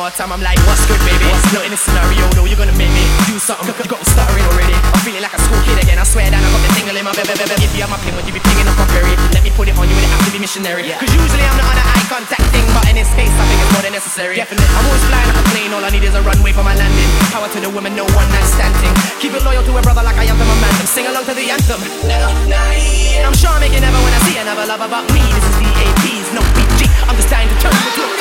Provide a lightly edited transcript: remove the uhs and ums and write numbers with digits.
all the time. I'm like, what's good, baby? What's not in this scenario? No, you're gonna make me do something. You got me stuttering already. I'm feeling like a school kid again. I swear that I got the tingle in my baby. If you have my pin, would you be pinging up my berry? Let me put it on you, and it have to be missionary. Cause usually I'm not on an eye contact thing, but in this case I think it's more than necessary. Definitely, I'm always flying like a plane. All I need is a runway for my landing. Power to the woman, no one night standing. Keep it loyal to a brother like I am to my man. Sing along to the anthem. I'm sure I'm making never when I see another lover but me. This is DAP's, no BG. I'm just dying to turn into a